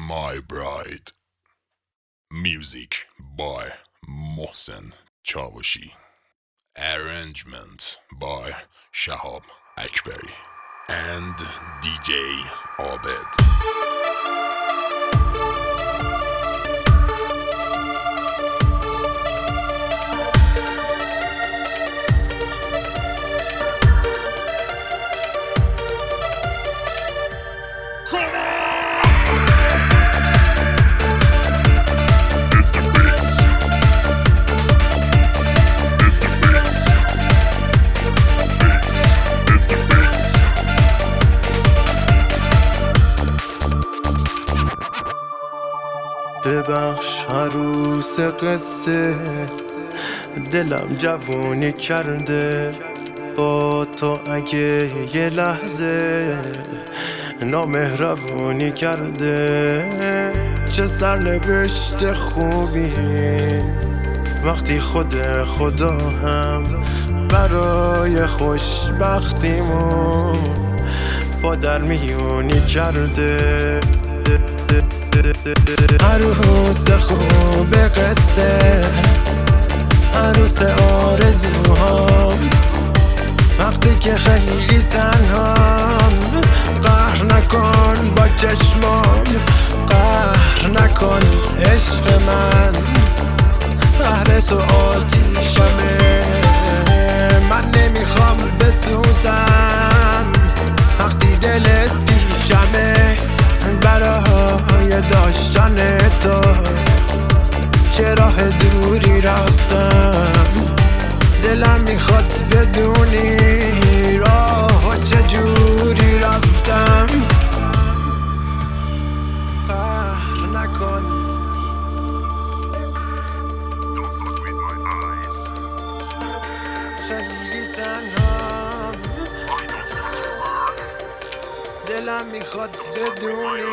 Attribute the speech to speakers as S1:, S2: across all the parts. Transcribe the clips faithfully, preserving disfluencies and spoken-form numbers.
S1: My Bride. Music by Mohsen Chavashi. Arrangement by Shahab Akbari and D J Abed.
S2: ببخش عروس قصه، دلم جوونی کرده با تو. اگه یه لحظه نامهربونی کرده، چه سرنوشت خوبی وقتی خود خدا هم برای خوشبختیمون با در میونی کرده. عروس خوب قصه، عروس آرزوهام، وقتی که خیلی تنهام، قهر نکن با چشمام، قهر نکن عشق من، قهر تو آتیشمه. من نمیخوام بسوزم وقتی دلت پیشمه، برای داشتن تو چه راه دوری رفتم. دلم میخواد بدونی راه چجوری رفتم. قهر نکن، خیلی تنهام، دلم میخواد بدونی.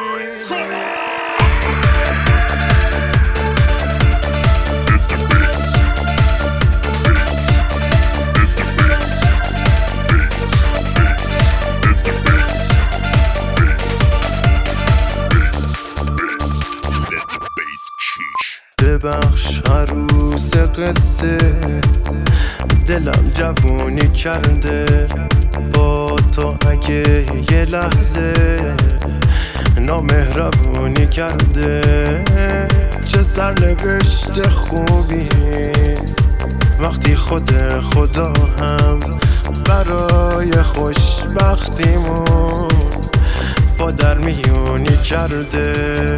S2: ببخش عروس قصه، دلم جوونی کرده با تو. اگه یه لحظه نامهربونی کرده، چه سرنوشت خوبی وقتی خود خدا هم برای خوشبختیمون با در میونی کرده.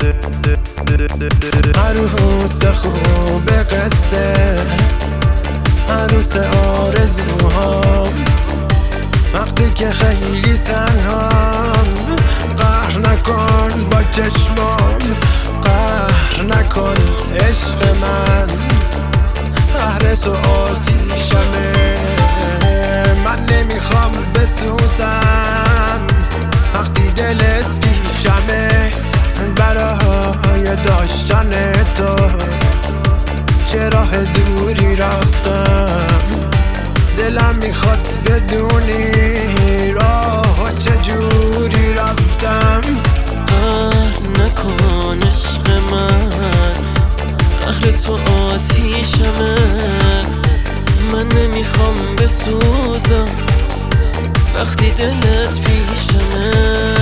S2: عروس خوب قصه، عروس آرزوهام، وقتی که خیلی تنهام، قهر نکن با چشمام، قهر نکن عشق من، قهر تو آتیشمه. من نمیخوام بسوزم وقتی دلت پیشمه، برای داشتن تو چه راه دوری رفتم. دلم میخواد بدونی راه چجوری رفتم.
S3: قهر نکن عشق من، قهر تو آتیشمه. من نمیخوام بسوزم وقتی دلت پیشمه،